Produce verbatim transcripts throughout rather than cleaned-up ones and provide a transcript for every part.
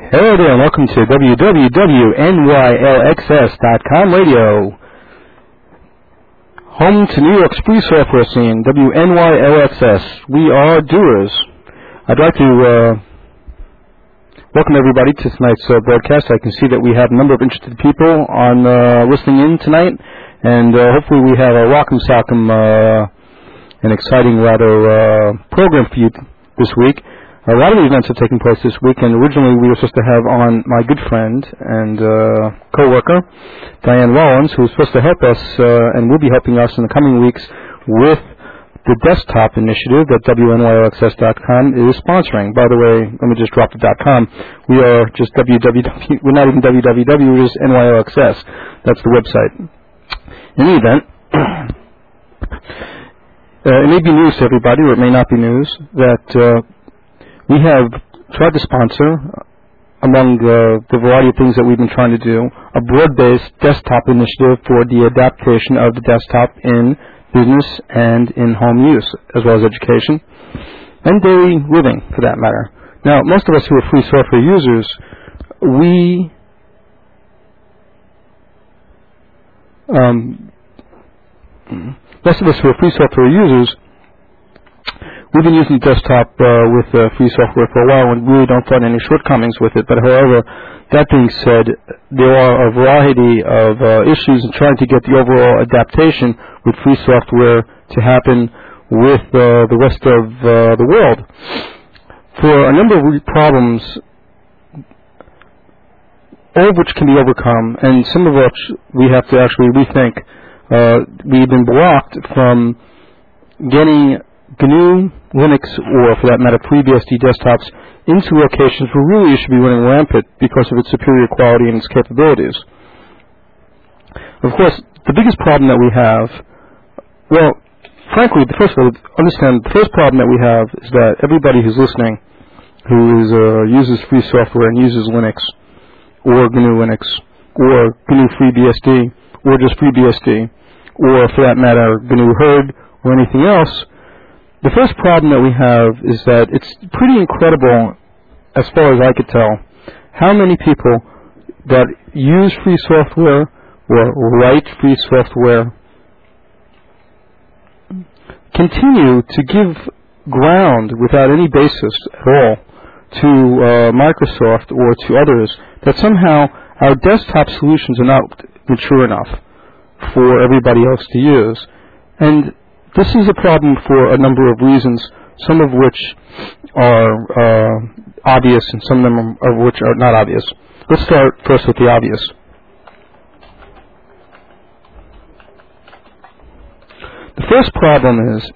Hello there, and welcome to w w w dot n y l x s dot com radio, home to New York's free software scene, W N Y L X S. We are doers. I'd like to uh, welcome everybody to tonight's uh, broadcast. I can see that we have a number of interested people on uh, listening in tonight, and uh, hopefully we have a rock'em sock'em, uh, an exciting, rather, uh, program for you this week. A lot of events are taking place this week, and originally we were supposed to have on my good friend and uh, co-worker, Diane Rollins, who is supposed to help us uh, and will be helping us in the coming weeks with the desktop initiative that W N Y L X S dot com is sponsoring. By the way, let me just drop the .com. We are just W W W. We're not even W W W. We're just N Y L X S. That's the website. In the event, uh, it may be news to everybody, or it may not be news, that uh, we have tried to sponsor, among uh, the variety of things that we've been trying to do, a broad-based desktop initiative for the adaptation of the desktop in business and in home use, as well as education, and daily living, for that matter. Now, most of us who are free software users, we um, most of us who are free software users, we've been using the desktop uh, with uh, free software for a while and really don't find any shortcomings with it. But however, that being said, there are a variety of uh, issues in trying to get the overall adaptation with free software to happen with uh, the rest of uh, the world. For a number of problems, all of which can be overcome, and some of which we have to actually rethink, uh, we've been blocked from getting G N U, Linux, or for that matter FreeBSD desktops into locations where really it should be running rampant because of its superior quality and its capabilities. Of course, the biggest problem that we have, well, frankly, the first of all, understand the first problem that we have is that everybody who's listening who is, uh, uses free software and uses Linux, or G N U Linux, or G N U FreeBSD, or just FreeBSD, or for that matter G N U Herd, or anything else, the first problem that we have is that it's pretty incredible, as far as I could tell, how many people that use free software or write free software continue to give ground without any basis at all to uh, Microsoft or to others, that somehow our desktop solutions are not mature enough for everybody else to use. And this is a problem for a number of reasons, some of which are uh, obvious and some of them are, of which are not obvious. Let's start first with the obvious. The first problem is,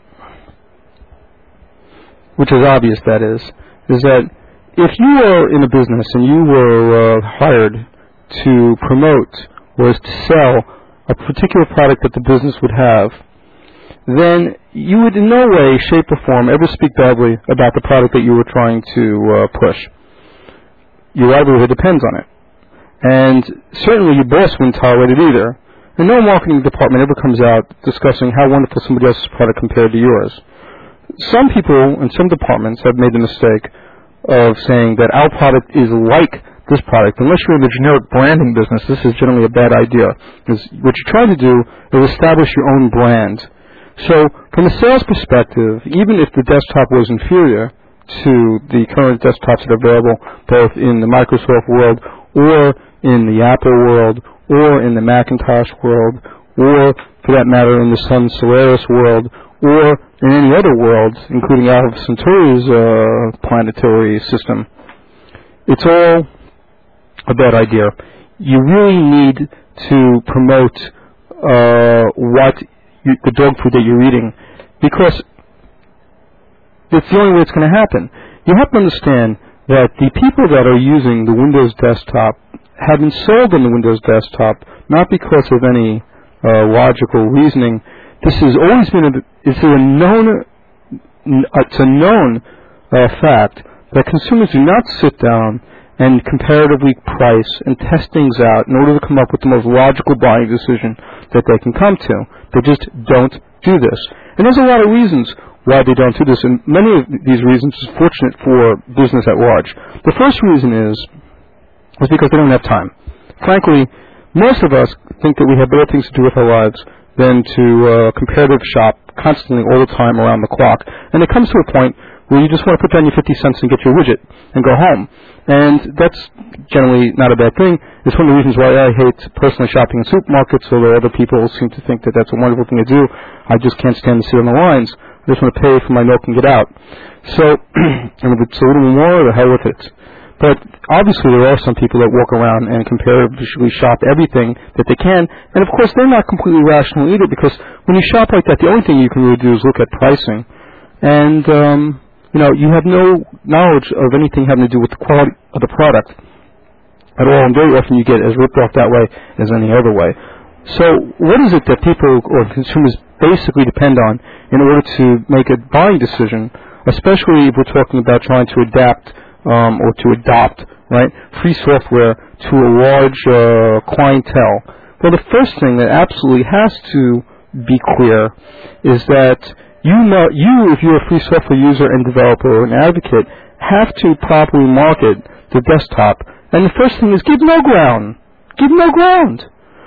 which is obvious that is, is that if you are in a business and you were uh, hired to promote or to sell a particular product that the business would have, then you would in no way, shape, or form ever speak badly about the product that you were trying to uh, push. Your livelihood depends on it. And certainly your boss wouldn't tolerate it either. And no marketing department ever comes out discussing how wonderful somebody else's product compared to yours. Some people in some departments have made the mistake of saying that our product is like this product. Unless you're in the generic branding business, this is generally a bad idea. Because what you're trying to do is establish your own brand. So, from a sales perspective, even if the desktop was inferior to the current desktops that are available both in the Microsoft world or in the Apple world or in the Macintosh world or, for that matter, in the Sun Solaris world or in any other world, including Alpha Centauri's uh, planetary system, it's all a bad idea. You really need to promote uh, what You, the dog food that you're eating, because it's the only way it's going to happen. You have to understand that the people that are using the Windows desktop have been sold on the Windows desktop not because of any uh, logical reasoning. This has always been a, it's a known it's a known uh, fact that consumers do not sit down and comparatively price and test things out in order to come up with the most logical buying decision that they can come to. They just don't do this. And there's a lot of reasons why they don't do this, and many of these reasons is fortunate for business at large. The first reason is is because they don't have time. Frankly, most of us think that we have better things to do with our lives than to uh, comparative shop constantly all the time around the clock. And it comes to a point where you just want to put down your fifty cents and get your widget and go home. And that's generally not a bad thing. It's one of the reasons why I hate personally shopping in supermarkets, although other people seem to think that that's a wonderful thing to do. I just can't stand to sit on the lines. I just want to pay for my milk and get out. So, and if it's a little more, the hell with it. But obviously there are some people that walk around and comparatively shop everything that they can. And of course they're not completely rational either, because when you shop like that, the only thing you can really do is look at pricing. And, um, you know, you have no knowledge of anything having to do with the quality of the product at all. And very often you get as ripped off that way as any other way. So what is it that people or consumers basically depend on in order to make a buying decision, especially if we're talking about trying to adapt Um, or to adopt, right, free software to a large uh, clientele? Well, the first thing that absolutely has to be clear is that you, know, you, if you're a free software user and developer or an advocate, have to properly market the desktop. And the first thing is give no ground. Give no ground.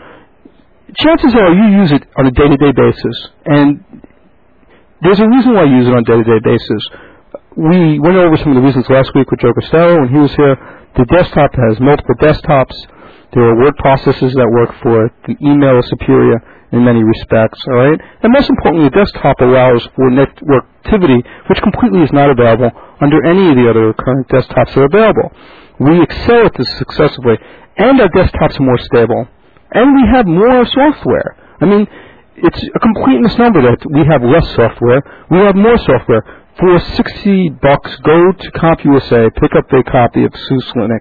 Chances are you use it on a day-to-day basis, and there's a reason why you use it on a day-to-day basis. We went over some of the reasons last week with Joe Costello when he was here. The desktop has multiple desktops. There are word processors that work for it. The email is superior in many respects, all right? And most importantly, the desktop allows for network activity, which completely is not available under any of the other current desktops that are available. We excel at this successfully, and our desktops are more stable, and we have more software. I mean, it's a complete misnomer that we have less software. We have more software. For sixty bucks, go to CompUSA, pick up a copy of SUSE Linux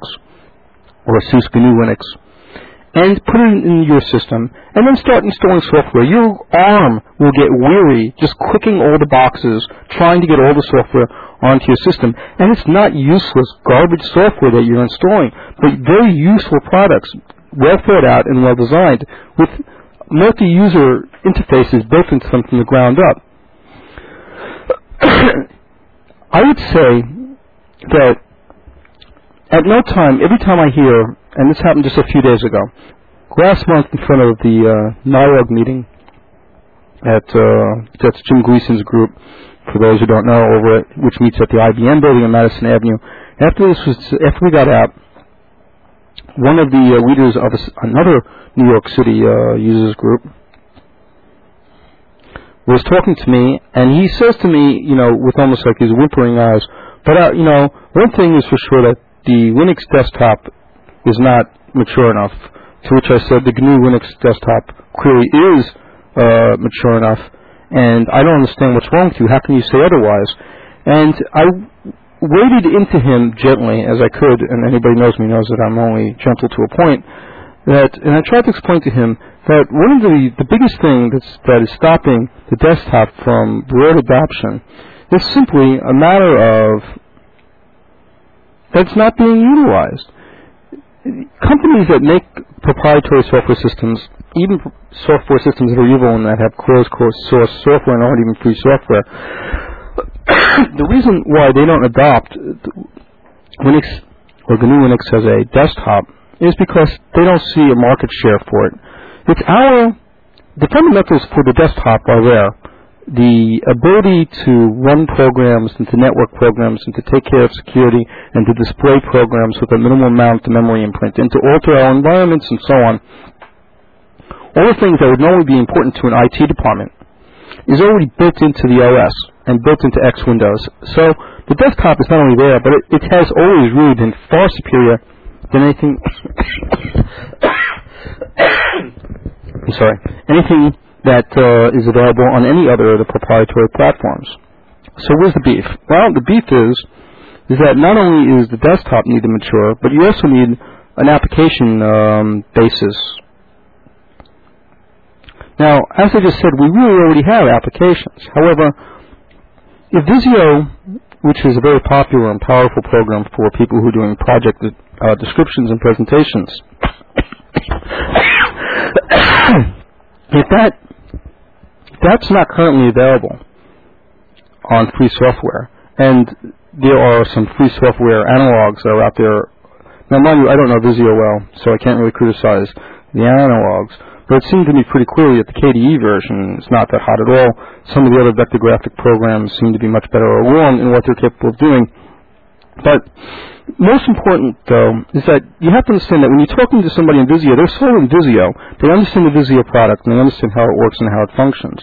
or SUSE G N U Linux, and put it in your system, and then start installing software. Your arm will get weary just clicking all the boxes, trying to get all the software onto your system. And it's not useless garbage software that you're installing, but very useful products, well thought out and well designed, with multi-user interfaces built into them from the ground up. I would say that at no time, every time I hear, and this happened just a few days ago, last month in front of the uh, NIOG meeting at uh, that's Jim Gleason's group, for those who don't know, over at, which meets at the I B M building on Madison Avenue. After this was, after we got out, one of the uh, leaders of a, another New York City uh, users group was talking to me, and he says to me, you know, with almost like his whimpering eyes, but, uh, you know, one thing is for sure, that the Linux desktop is not mature enough. To which I said, the G N U Linux desktop clearly is uh, mature enough, and I don't understand what's wrong with you. How can you say otherwise? And I waded into him gently as I could, and anybody knows me knows that I'm only gentle to a point, that, and I tried to explain to him that one of the, the biggest thing that's, that is stopping the desktop from broad adoption is simply a matter of that it's not being utilized. Companies that make proprietary software systems, even software systems that are evil and that have closed source software and aren't even free software, the reason why they don't adopt Linux or G N U Linux as a desktop is because they don't see a market share for it. It's our, the fundamentals for the desktop are there. The ability to run programs and to network programs and to take care of security and to display programs with a minimal amount of memory imprint and to alter our environments and so on. All the things that would normally be important to an I T department is already built into the O S and built into X Windows. So the desktop is not only there, but it, it has always really been far superior than anything I'm sorry, anything that uh, is available on any other of the proprietary platforms. So where's the beef? Well, the beef is is that not only is the desktop need to mature, but you also need an application um, basis. Now, as I just said, we really already have applications. However, if Visio, which is a very popular and powerful program for people who are doing project uh, descriptions and presentations, if that that's not currently available on free software, and there are some free software analogs that are out there Now, mind you, I don't know Visio well, so I can't really criticize the analogs, but it seemed to me pretty clearly that the K D E version is not that hot at all. Some of the other vector graphic programs seem to be much better along in what they're capable of doing. But most important, though, is that you have to understand that when you're talking to somebody in Visio, they're sold in Visio. They understand the Visio product, and they understand how it works and how it functions.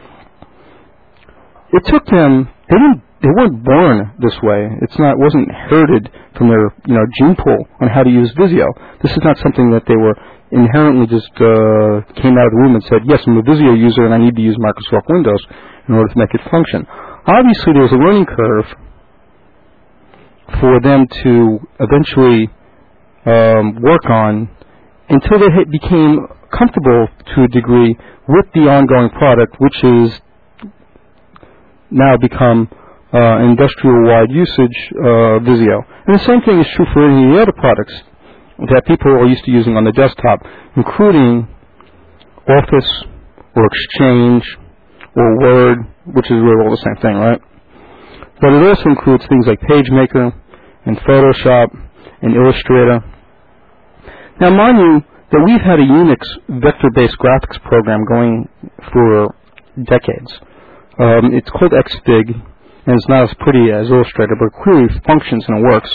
It took them, they didn't, they weren't born this way. It's not, wasn't inherited from their, you know, gene pool on how to use Visio. This is not something that they were inherently just uh, came out of the womb and said, yes, I'm a Visio user and I need to use Microsoft Windows in order to make it function. Obviously, there was a learning curve for them to eventually um, work on until they had became comfortable to a degree with the ongoing product, which is now become uh, industrial-wide usage uh, Visio. And the same thing is true for any of the other products that people are used to using on the desktop, including Office or Exchange or Word, which is really all the same thing, right? But it also includes things like PageMaker and Photoshop and Illustrator. Now, mind you that we've had a Unix vector-based graphics program going for decades. Um, it's called Xfig, and it's not as pretty as Illustrator, but it clearly functions and it works.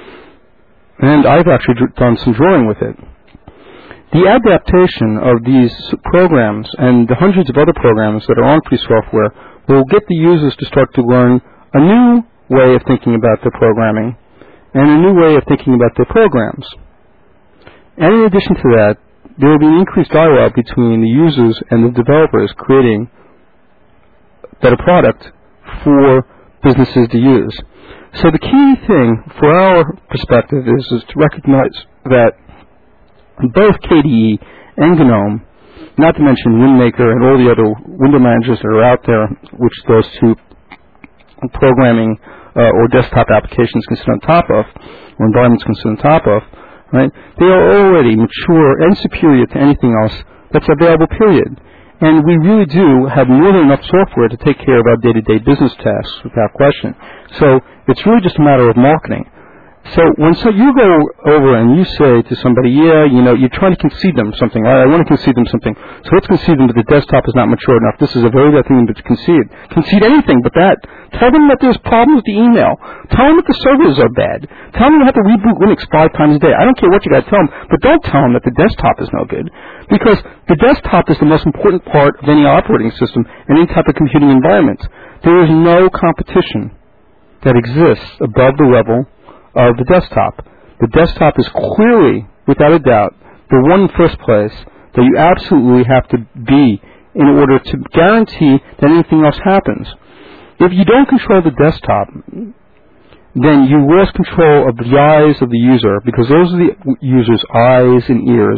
And I've actually dr- done some drawing with it. The adaptation of these programs and the hundreds of other programs that are on free software will get the users to start to learn a new way of thinking about their programming and a new way of thinking about their programs. And in addition to that, there will be an increased dialogue between the users and the developers creating better product for businesses to use. So the key thing for our perspective is, is to recognize that both K D E and GNOME, not to mention WinMaker and all the other window managers that are out there, which those two programming uh, or desktop applications can sit on top of, or environments can sit on top of, right? They are already mature and superior to anything else that's available, period. And we really do have more than enough software to take care of our day-to-day business tasks without question. So it's really just a matter of marketing. So when so you go over and you say to somebody, yeah, you know, you're trying to concede them something. I, I want to concede them something. So let's concede them that the desktop is not mature enough. This is a very bad thing to concede. Concede anything but that. Tell them that there's problems with the email. Tell them that the servers are bad. Tell them you have to reboot Linux five times a day. I don't care what you got to tell them, but don't tell them that the desktop is no good. Because the desktop is the most important part of any operating system and any type of computing environment. There is no competition that exists above the level of the desktop. The desktop is clearly, without a doubt, the one in the first place that you absolutely have to be in order to guarantee that anything else happens. If you don't control the desktop, then you lose control of the eyes of the user, because those are the user's eyes and ears.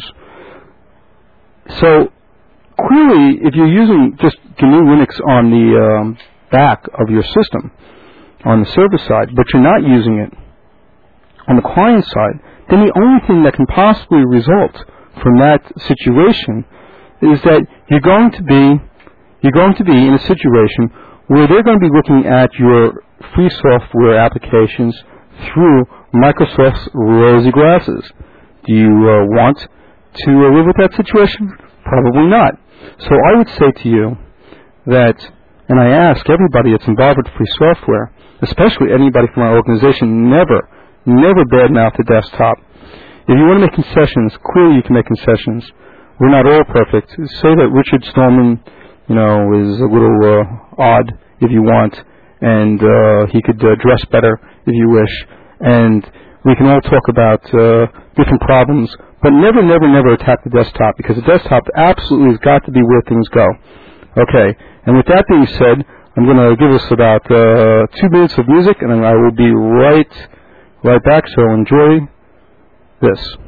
So clearly, if you're using just G N U Linux on the um, back of your system, on the server side, but you're not using it on the client side, then the only thing that can possibly result from that situation is that you're going to be you're going to be in a situation where they're going to be looking at your free software applications through Microsoft's rosy glasses. Do you uh, want to uh, live with that situation? Probably not. So I would say to you that, and I ask everybody that's involved with free software, especially anybody from our organization, never Never badmouth the desktop. If you want to make concessions, clearly you can make concessions. We're not all perfect. Say that Richard Stallman, you know, is a little uh, odd, if you want, and uh, he could uh, dress better, if you wish. And we can all talk about uh, different problems, but never, never, never attack the desktop, because the desktop absolutely has got to be where things go. Okay, and with that being said, I'm going to give us about uh, two minutes of music, and I will be right... right back, so enjoy this.